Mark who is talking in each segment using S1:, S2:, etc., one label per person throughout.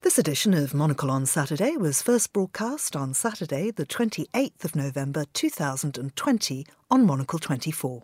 S1: This edition of Monocle on Saturday was first broadcast on Saturday, the 28th of November 2020 on Monocle 24.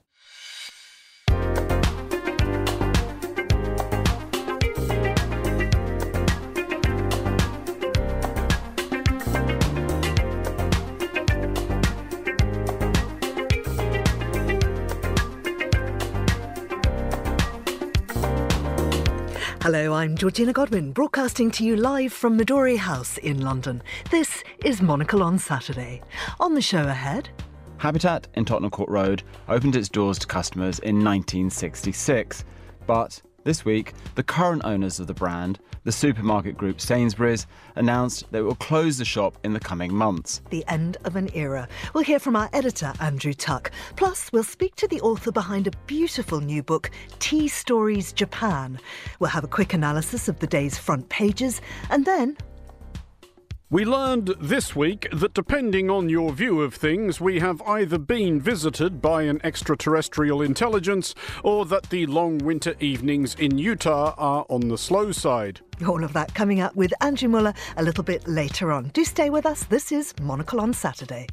S1: Hello, I'm Georgina Godwin, broadcasting to you live from Midori House in London. This is Monocle on Saturday. On the show ahead...
S2: Habitat in Tottenham Court Road opened its doors to customers in 1966. But this week, the current owners of the brand, the supermarket group Sainsbury's, announced they will close the shop in the coming months.
S1: The end of an era. We'll hear from our editor, Andrew Tuck. Plus, we'll speak to the author behind a beautiful new book, Tea Stories Japan. We'll have a quick analysis of the day's front pages, and then...
S3: We learned this week that depending on your view of things, we have either been visited by an extraterrestrial intelligence or that the long winter evenings in Utah are on the slow side.
S1: All of that coming up with Andrew Muller a little bit later on. Do stay with us. This is Monocle on Saturday.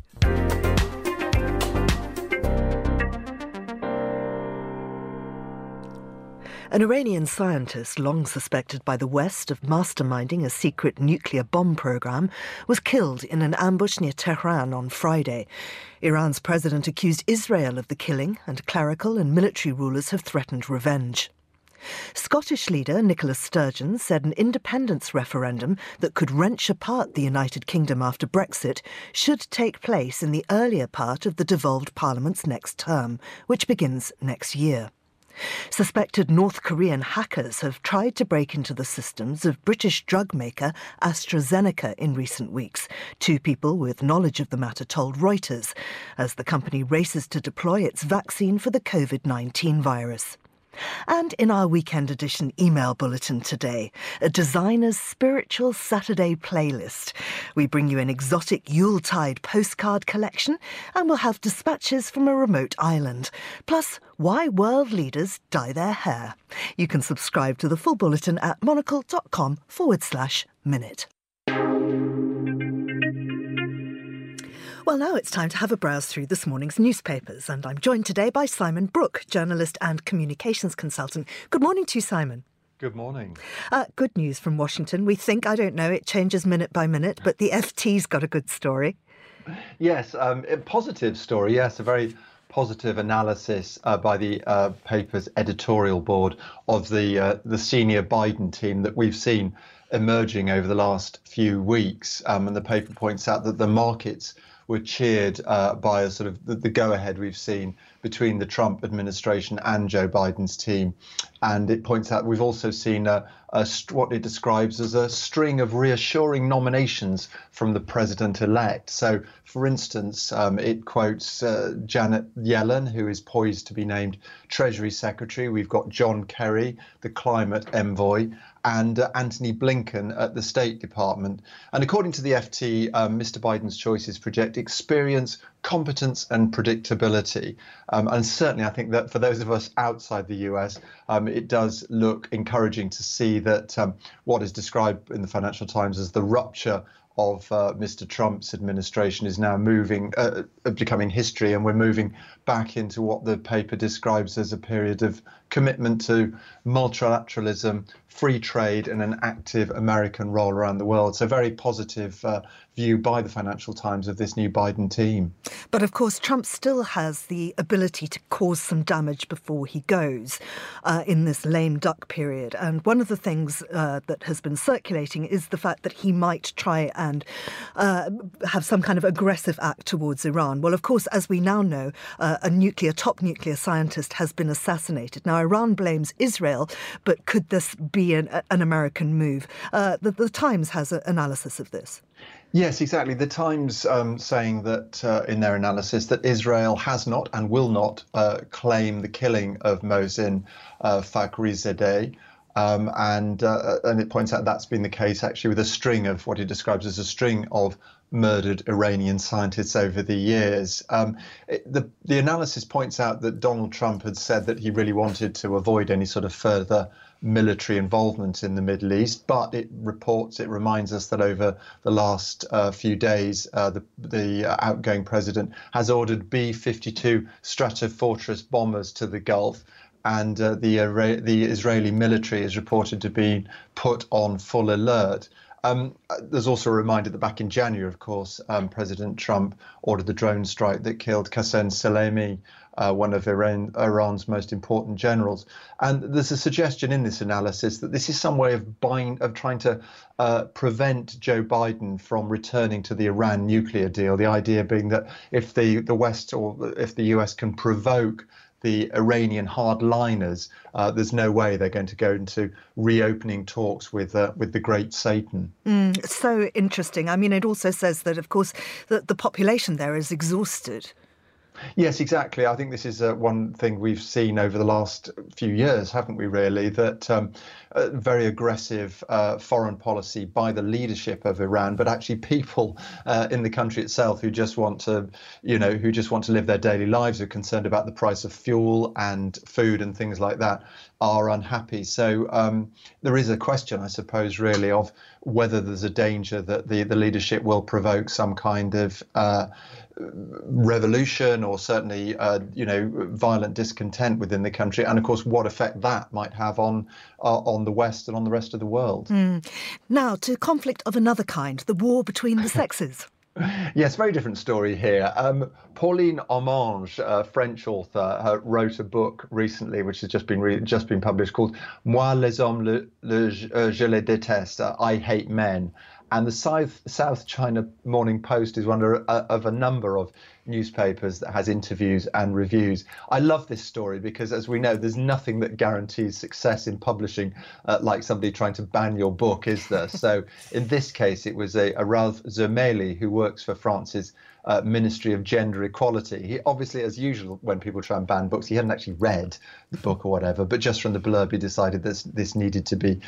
S1: An Iranian scientist, long suspected by the West of masterminding a secret nuclear bomb program, was killed in an ambush near Tehran on Friday. Iran's president accused Israel of the killing, and clerical and military rulers have threatened revenge. Scottish leader Nicola Sturgeon said an independence referendum that could wrench apart the United Kingdom after Brexit should take place in the earlier part of the devolved Parliament's next term, which begins next year. Suspected North Korean hackers have tried to break into the systems of British drug maker AstraZeneca in recent weeks. Two people with knowledge of the matter told Reuters, as the company races to deploy its vaccine for the COVID-19 virus. And in our weekend edition email bulletin today, a designer's spiritual Saturday playlist. We bring you an exotic Yuletide postcard collection, and we'll have dispatches from a remote island. Plus, why world leaders dye their hair. You can subscribe to the full bulletin at monocle.com/minute. Well, now it's time to have a browse through this morning's newspapers, and I'm joined today by Simon Brooke, journalist and communications consultant. Good morning to you, Simon.
S4: Good morning.
S1: Good news from Washington. We think, I don't know, it changes minute by minute, but the FT's got a good story.
S4: Yes, a positive story, yes, a very positive analysis by the paper's editorial board of the senior Biden team that we've seen emerging over the last few weeks. And the paper points out that the markets were cheered by a sort of the go-ahead we've seen between the Trump administration and Joe Biden's team. And it points out we've also seen what it describes as a string of reassuring nominations from the president-elect. So, for instance, it quotes Janet Yellen, who is poised to be named Treasury Secretary. We've got John Kerry, the climate envoy, and Antony Blinken at the State Department. And according to the FT, Mr. Biden's choices project experience, competence and predictability. And certainly I think that for those of us outside the US, it does look encouraging to see that what is described in the Financial Times as the rupture of Mr. Trump's administration is now becoming history, and we're moving back into what the paper describes as a period of commitment to multilateralism, free trade and an active American role around the world. So very positive view by the Financial Times of this new Biden team.
S1: But of course, Trump still has the ability to cause some damage before he goes in this lame duck period. And one of the things that has been circulating is the fact that he might try and have some kind of aggressive act towards Iran. Well, of course, as we now know, a top nuclear scientist has been assassinated. Now, Iran blames Israel, but could this be an American move? The Times has an analysis of this.
S4: Yes, exactly. The Times saying that in their analysis that Israel has not and will not claim the killing of Mohsen Fakhrizadeh. And it points out that's been the case actually with a string of what he describes as a string of murdered Iranian scientists over the years. The analysis points out that Donald Trump had said that he really wanted to avoid any sort of further military involvement in the Middle East, but it reminds us that over the last few days, the outgoing president has ordered B-52 Stratofortress bombers to the Gulf, and the Israeli military is reported to be put on full alert. There's also a reminder that back in January, of course, President Trump ordered the drone strike that killed Qasem Soleimani, one of Iran's most important generals. And there's a suggestion in this analysis that this is some way of trying to prevent Joe Biden from returning to the Iran nuclear deal. The idea being that if the West or if the US can provoke the Iranian hardliners, there's no way they're going to go into reopening talks with the great Satan.
S1: So interesting. I mean, it also says that, of course, the population there is exhausted.
S4: Yes, exactly. I think this is one thing we've seen over the last few years, haven't we, really, that very aggressive foreign policy by the leadership of Iran, but actually people in the country itself who just want to, live their daily lives, are concerned about the price of fuel and food and things like that, are unhappy. So there is a question, I suppose, really, of whether there's a danger that the leadership will provoke some kind of revolution or certainly, violent discontent within the country, and of course, what effect that might have on the West and on the rest of the world.
S1: Now, to conflict of another kind, the war between the sexes.
S4: Yes, very different story here. Pauline Armange, a French author, wrote a book recently, which has just been published, called Moi les hommes, je les déteste, I hate men. And the South China Morning Post is one of a number of newspapers that has interviews and reviews. I love this story because, as we know, there's nothing that guarantees success in publishing like somebody trying to ban your book, is there? So in this case, it was a Ralph Zermeli, who works for France's Ministry of Gender Equality. He obviously, as usual, when people try and ban books, he hadn't actually read the book or whatever, but just from the blurb, he decided this needed to be,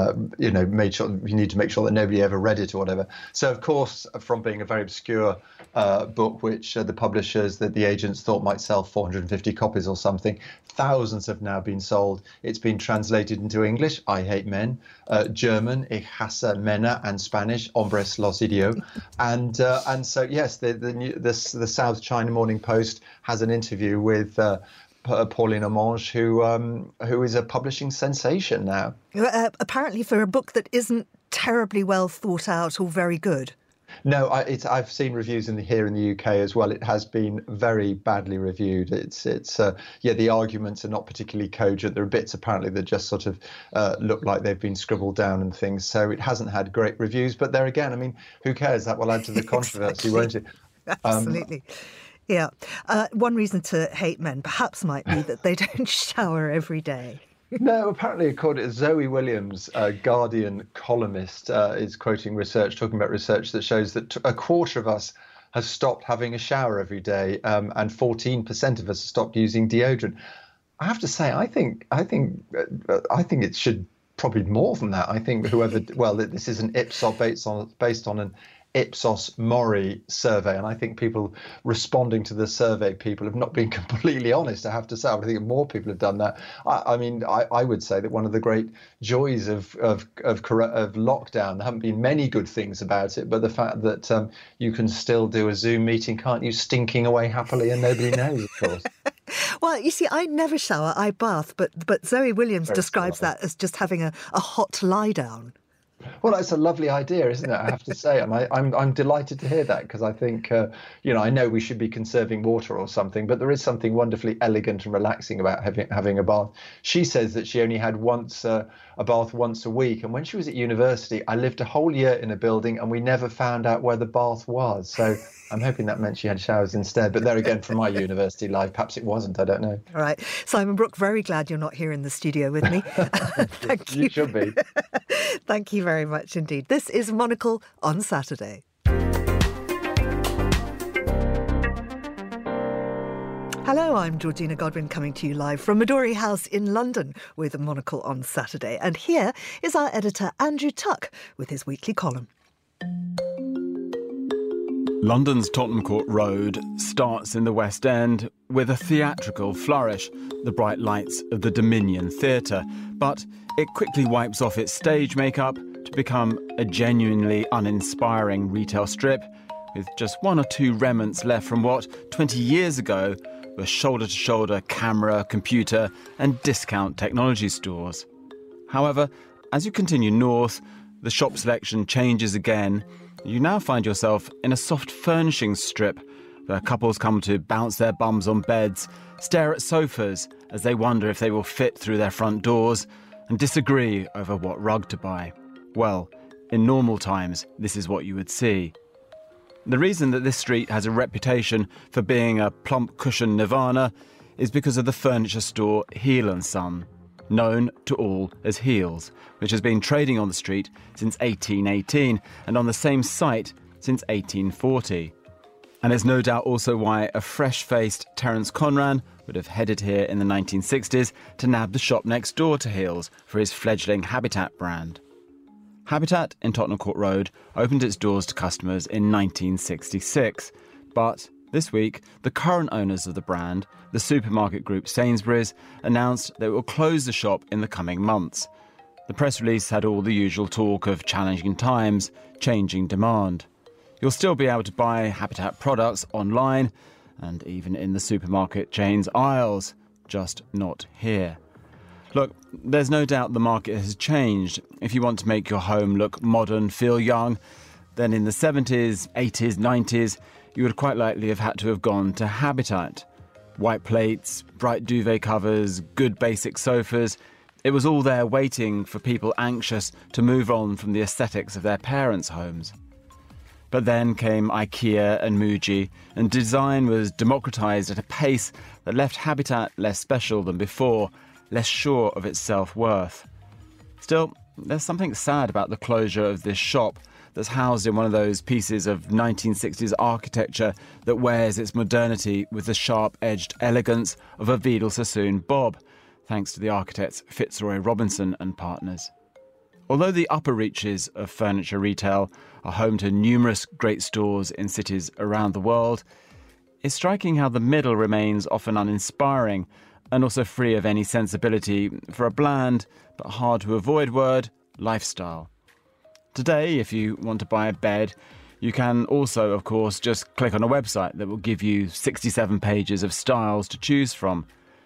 S4: made sure you need to make sure that nobody ever read it or whatever. So, of course, from being a very obscure book, which the publishers, the agents thought might sell 450 copies or something, thousands have now been sold. It's been translated into English, I Hate Men, German, Ich hasse Männer, and Spanish, Hombres los odio. And so, yes, the South China Morning Post has an interview with Pauline Armange, who is a publishing sensation now.
S1: Apparently for a book that isn't terribly well thought out or very good.
S4: No, I've seen reviews here in the UK as well. It has been very badly reviewed. It's the arguments are not particularly cogent. There are bits apparently that just sort of look like they've been scribbled down and things. So it hasn't had great reviews. But there again, I mean, who cares? That will add to the controversy,
S1: Exactly.
S4: won't it?
S1: Absolutely. Yeah. One reason to hate men perhaps might be that they don't shower every day.
S4: No, apparently, according to Zoe Williams, a Guardian columnist, is talking about research that shows that a quarter of us has stopped having a shower every day, and 14% of us have stopped using deodorant. I have to say, I think it should probably more than that. I think this is an Ipsos based on an Ipsos Mori survey, and I think people responding to the survey, people have not been completely honest, I have to say. I think more people have done that. I would say that one of the great joys of lockdown, there haven't been many good things about it, but the fact that you can still do a Zoom meeting, can't you, stinking away happily and nobody knows, of course.
S1: Well, you see, I never shower, I bath, but Zoe Williams describes that as just having a hot lie down.
S4: Well, that's a lovely idea, isn't it? I have to say, and I'm delighted to hear that, because I think, I know we should be conserving water or something, but there is something wonderfully elegant and relaxing about having a bath. She says that she only had a bath once a week, and when she was at university, I lived a whole year in a building, and we never found out where the bath was. So I'm hoping that meant she had showers instead. But there again, from my university life, perhaps it wasn't. I don't know.
S1: All right, Simon Brooke, very glad you're not here in the studio with me. Thank you.
S4: You should be.
S1: Thank you very much indeed. This is Monocle on Saturday. Hello, I'm Georgina Godwin, coming to you live from Midori House in London with Monocle on Saturday. And here is our editor Andrew Tuck with his weekly column.
S2: London's Tottenham Court Road starts in the West End with a theatrical flourish, the bright lights of the Dominion Theatre, but it quickly wipes off its stage makeup to become a genuinely uninspiring retail strip, with just one or two remnants left from what, 20 years ago, were shoulder-to-shoulder camera, computer and discount technology stores. However, as you continue north, the shop selection changes again. You now find yourself in a soft furnishings strip where couples come to bounce their bums on beds, stare at sofas as they wonder if they will fit through their front doors, and disagree over what rug to buy. Well, in normal times, this is what you would see. The reason that this street has a reputation for being a plump cushion nirvana is because of the furniture store Heel & Son, known to all as Heels, which has been trading on the street since 1818 and on the same site since 1840. And it's no doubt also why a fresh-faced Terence Conran would have headed here in the 1960s to nab the shop next door to Heels for his fledgling Habitat brand. Habitat in Tottenham Court Road opened its doors to customers in 1966, but this week, the current owners of the brand, the supermarket group Sainsbury's, announced they will close the shop in the coming months. The press release had all the usual talk of challenging times, changing demand. You'll still be able to buy Habitat products online and even in the supermarket chain's aisles, just not here. Look, there's no doubt the market has changed. If you want to make your home look modern, feel young, then in the 70s, 80s, 90s, you would quite likely have had to have gone to Habitat. White plates, bright duvet covers, good basic sofas. It was all there waiting for people anxious to move on from the aesthetics of their parents' homes. But then came IKEA and Muji, and design was democratised at a pace that left Habitat less special than before, less sure of its self-worth. Still, there's something sad about the closure of this shop that's housed in one of those pieces of 1960s architecture that wears its modernity with the sharp-edged elegance of a Vidal Sassoon Bob, thanks to the architects Fitzroy Robinson and partners. Although the upper reaches of furniture retail are home to numerous great stores in cities around the world, it's striking how the middle remains often uninspiring and also free of any sensibility for a bland but hard-to-avoid word, lifestyle. Today, if you want to buy a bed, you can also, of course, just click on a website that will give you 67 pages of styles to choose from.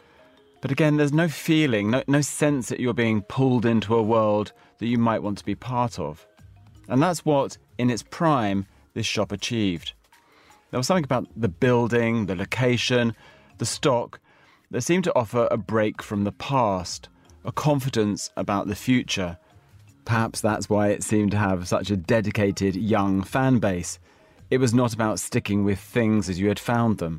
S2: But again, there's no feeling, no sense that you're being pulled into a world that you might want to be part of. And that's what, in its prime, this shop achieved. There was something about the building, the location, the stock that seemed to offer a break from the past, a confidence about the future. Perhaps that's why it seemed to have such a dedicated young fan base. It was not about sticking with things as you had found them.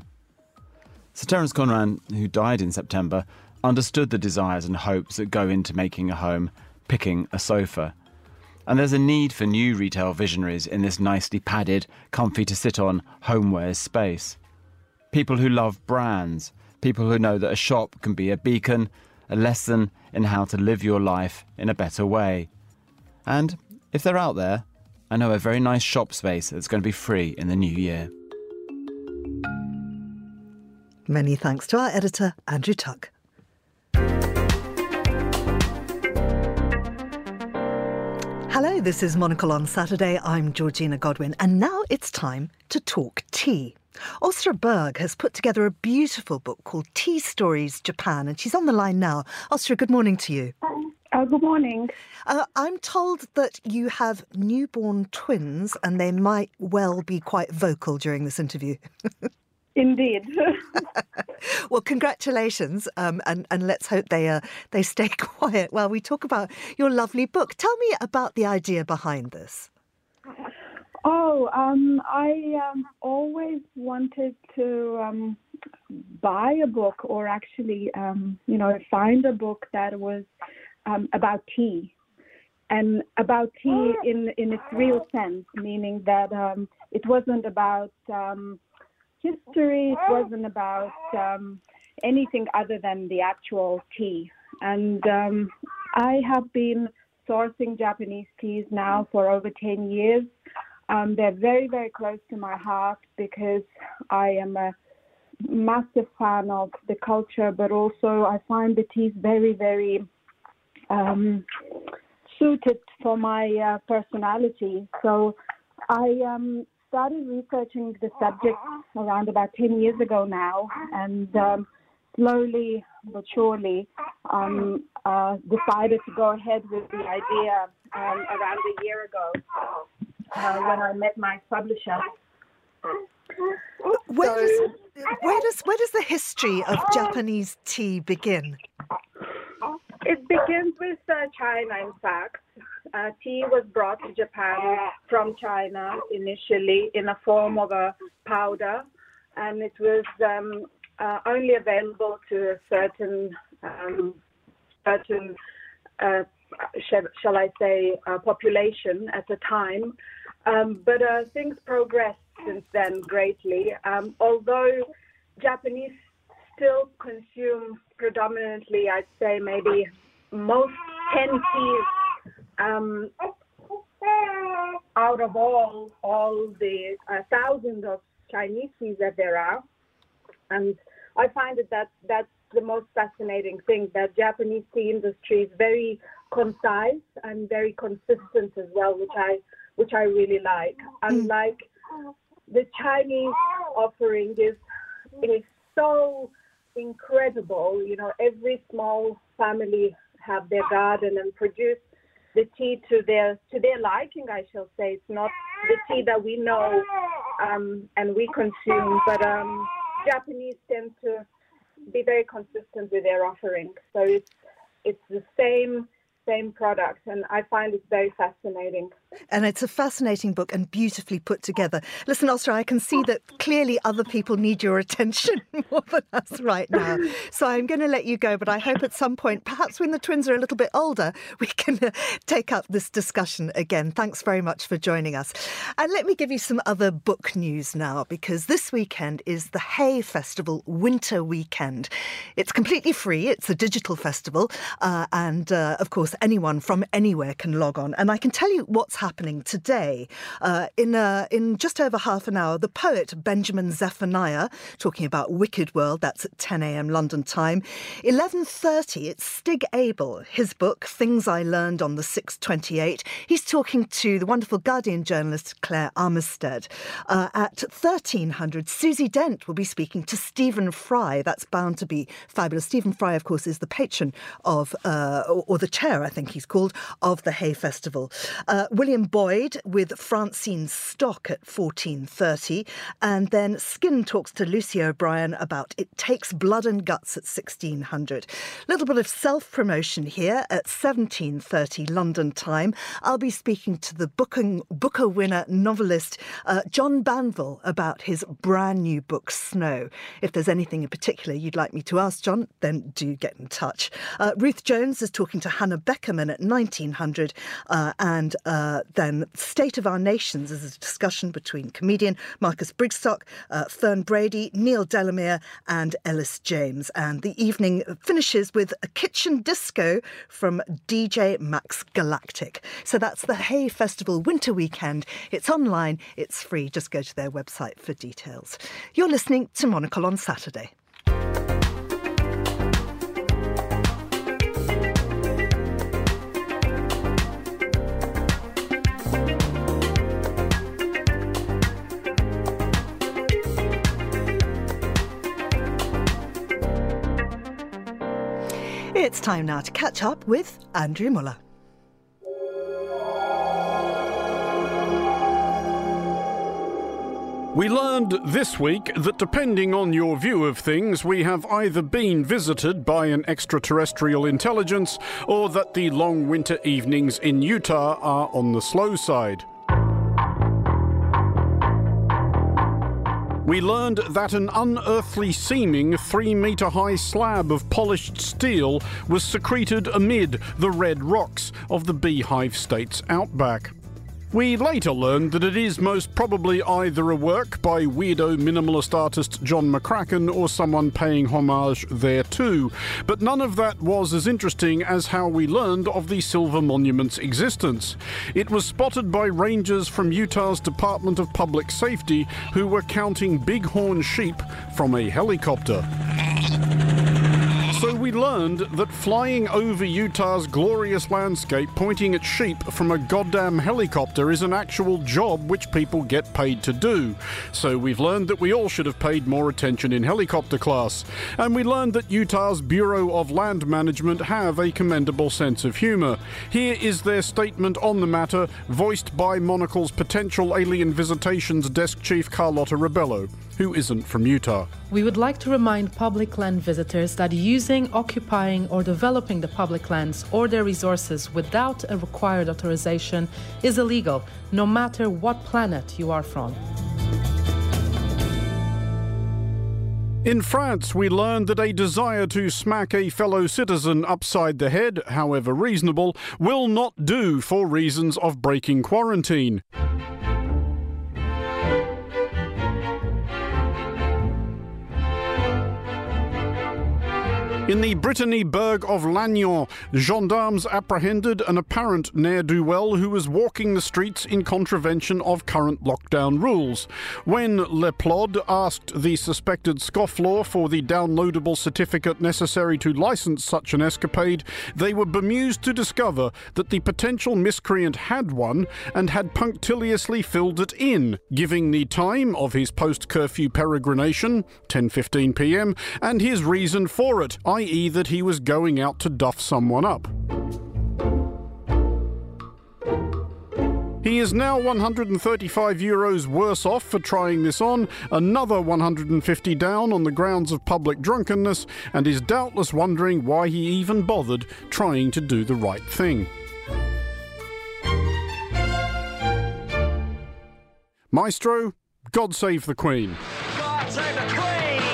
S2: Sir Terence Conran, who died in September, understood the desires and hopes that go into making a home, picking a sofa. And there's a need for new retail visionaries in this nicely padded, comfy-to-sit-on homewares space. People who love brands, people who know that a shop can be a beacon, a lesson in how to live your life in a better way. And if they're out there, I know a very nice shop space that's going to be free in the new year.
S1: Many thanks to our editor, Andrew Tuck. Hello, this is Monocle on Saturday. I'm Georgina Godwin, and now it's time to talk tea. Ostra Berg has put together a beautiful book called Tea Stories Japan, and she's on the line now. Ostra, good morning to you.
S5: Good morning.
S1: I'm told that you have newborn twins, and they might well be quite vocal during this interview.
S5: Indeed.
S1: Well, congratulations, and let's hope they stay quiet while we talk about your lovely book. Tell me about the idea behind this.
S5: I always wanted to buy a book, or actually, find a book that was about tea, and about tea in its real sense, meaning that it wasn't about history, it wasn't about anything other than the actual tea. And I have been sourcing Japanese teas now for over 10 years. They're very, very close to my heart because I am a massive fan of the culture, but also I find the teas very, very suited for my personality. So I started researching the subject around about 10 years ago now, and slowly but surely decided to go ahead with the idea around a year ago when I met my publisher.
S1: Where does the history of Japanese tea begin?
S5: It begins with China, in fact. Tea was brought to Japan from China initially in a form of a powder, and it was only available to a certain shall I say, population at the time. But things progressed since then greatly. Although Japanese still consume predominantly, I'd say maybe most 10 teas out of all the thousands of Chinese teas that there are. And I find that's the most fascinating thing, that Japanese tea industry is very concise and very consistent as well, which I really like. Unlike the Chinese offering is so incredible. You know, every small family have their garden and produce the tea to their liking, I shall say. It's not the tea that we know and we consume, but Japanese tend to be very consistent with their offering. So it's the same product, and I find it very fascinating.
S1: And it's a fascinating book and beautifully put together. Listen, Osra, I can see that clearly other people need your attention more than us right now. So I'm going to let you go, but I hope at some point, perhaps when the twins are a little bit older, we can take up this discussion again. Thanks very much for joining us. And let me give you some other book news now, because this weekend is the Hay Festival Winter Weekend. It's completely free. It's a digital festival. And of course, anyone from anywhere can log on. And I can tell you what's happening today. In just over half an hour, the poet Benjamin Zephaniah, talking about Wicked World, that's at 10 a.m. London time. 11:30, it's Stig Abel, his book, Things I Learned on the 628. He's talking to the wonderful Guardian journalist Claire Armistead. At 1300, Susie Dent will be speaking to Stephen Fry. That's bound to be fabulous. Stephen Fry, of course, is the patron of, or the chair, I think he's called, of the Hay Festival. William Boyd with Francine Stock at 14:30. And then Skin talks to Lucy O'Brien about It Takes Blood and Guts at 1600. A little bit of self-promotion here at 17:30 London time. I'll be speaking to the Booker winner novelist John Banville about his brand new book, Snow. If there's anything in particular you'd like me to ask John, then do get in touch. Ruth Jones is talking to Hannah Beckerman at 1900, and then State of Our Nations is a discussion between comedian Marcus Brigstock, Fern Brady, Neil Delamere and Ellis James. And the evening finishes with a kitchen disco from DJ Max Galactic. So that's the Hay Festival Winter Weekend. It's online, it's free. Just go to their website for details. You're listening to Monocle on Saturday. It's time now to catch up with Andrew Muller.
S3: We learned this week that depending on your view of things, we have either been visited by an extraterrestrial intelligence or that the long winter evenings in Utah are on the slow side. We learned that an unearthly seeming 3-metre-high slab of polished steel was secreted amid the red rocks of the Beehive State's outback. We later learned that it is most probably either a work by weirdo minimalist artist John McCracken or someone paying homage thereto, but none of that was as interesting as how we learned of the silver monument's existence. It was spotted by rangers from Utah's Department of Public Safety who were counting bighorn sheep from a helicopter. So we learned that flying over Utah's glorious landscape pointing at sheep from a goddamn helicopter is an actual job which people get paid to do. So we've learned that we all should have paid more attention in helicopter class. And we learned that Utah's Bureau of Land Management have a commendable sense of humour. Here is their statement on the matter, voiced by Monocle's potential alien visitations desk chief Carlotta Rebello, who isn't from Utah.
S6: We would like to remind public land visitors that using, occupying or developing the public lands or their resources without a required authorization is illegal, no matter what planet you are from.
S3: In France, we learned that a desire to smack a fellow citizen upside the head, however reasonable, will not do for reasons of breaking quarantine. In the Brittany burg of Lannion, gendarmes apprehended an apparent ne'er-do-well who was walking the streets in contravention of current lockdown rules. When Le Plod asked the suspected scofflaw for the downloadable certificate necessary to license such an escapade, they were bemused to discover that the potential miscreant had one and had punctiliously filled it in, giving the time of his post-curfew peregrination, 10:15 p.m, and his reason for it, i.e. that he was going out to duff someone up. He is now €135 worse off for trying this on, another 150 down on the grounds of public drunkenness, and is doubtless wondering why he even bothered trying to do the right thing. Maestro, God save the Queen.
S7: God save the Queen!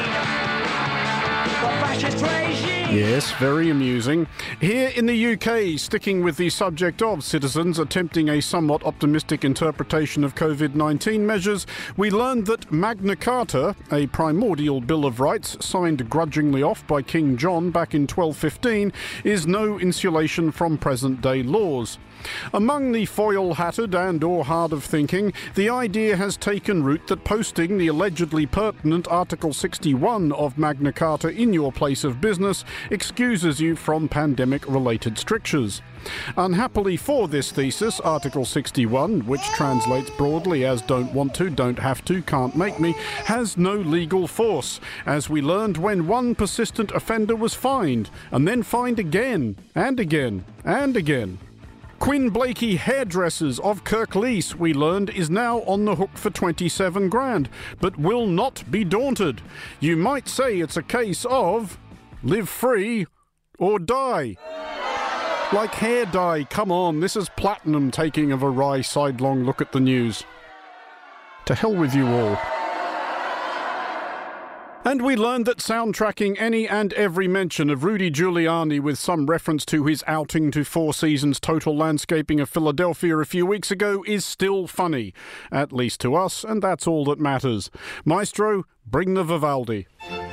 S7: The fascist regime!
S3: Yes, very amusing. Here in the UK, sticking with the subject of citizens attempting a somewhat optimistic interpretation of COVID-19 measures, we learned that Magna Carta, a primordial Bill of Rights signed grudgingly off by King John back in 1215, is no insulation from present-day laws. Among the foil-hatted and or hard of thinking, the idea has taken root that posting the allegedly pertinent Article 61 of Magna Carta in your place of business excuses you from pandemic-related strictures. Unhappily for this thesis, Article 61, which translates broadly as don't want to, don't have to, can't make me, has no legal force, as we learned when one persistent offender was fined, and then fined again, and again, and again. Quinn Blakey Hairdressers of Kirklees, we learned, is now on the hook for 27 grand, but will not be daunted. You might say it's a case of live free or die. Like hair dye, come on, this is Platinum taking a wry sidelong look at the news. To hell with you all. And we learned that soundtracking any and every mention of Rudy Giuliani with some reference to his outing to Four Seasons Total Landscaping of Philadelphia a few weeks ago is still funny. At least to us, and that's all that matters. Maestro, bring the Vivaldi.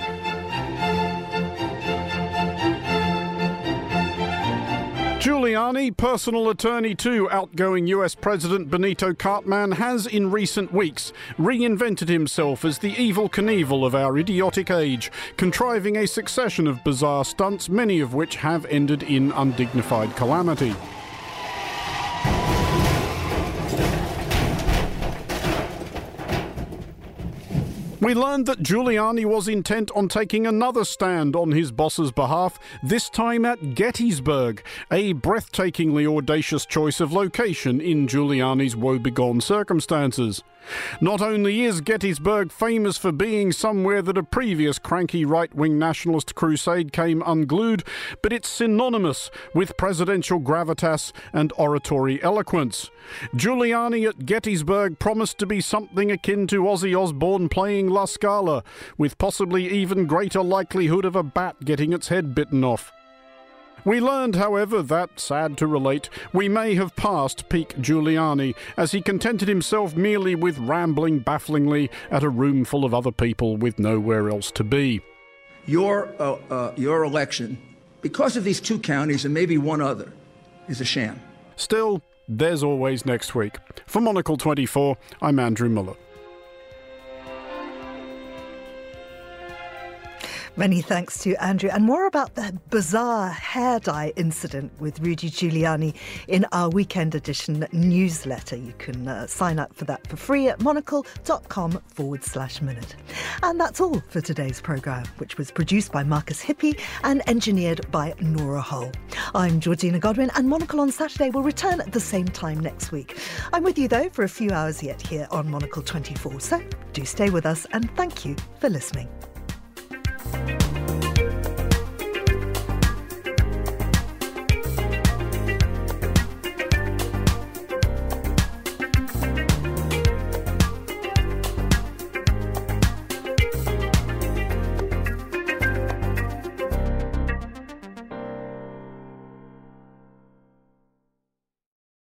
S3: Giuliani, personal attorney to outgoing US President Benito Cartman, has in recent weeks reinvented himself as the Evel Knievel of our idiotic age, contriving a succession of bizarre stunts, many of which have ended in undignified calamity. We learned that Giuliani was intent on taking another stand on his boss's behalf, this time at Gettysburg, a breathtakingly audacious choice of location in Giuliani's woebegone circumstances. Not only is Gettysburg famous for being somewhere that a previous cranky right-wing nationalist crusade came unglued, but it's synonymous with presidential gravitas and oratory eloquence. Giuliani at Gettysburg promised to be something akin to Ozzy Osbourne playing La Scala, with possibly even greater likelihood of a bat getting its head bitten off. We learned, however, that, sad to relate, we may have passed peak Giuliani, as he contented himself merely with rambling bafflingly at a room full of other people with nowhere else to be.
S8: Your election, because of these 2 counties and maybe one other, is a sham.
S3: Still, there's always next week. For Monocle 24, I'm Andrew Muller.
S1: Many thanks to Andrew. And more about the bizarre hair dye incident with Rudy Giuliani in our weekend edition newsletter. You can sign up for that for free at monocle.com/minute. And that's all for today's programme, which was produced by Marcus Hippie and engineered by Nora Hull. I'm Georgina Godwin, and Monocle on Saturday will return at the same time next week. I'm with you, though, for a few hours yet here on Monocle 24. So do stay with us, and thank you for listening.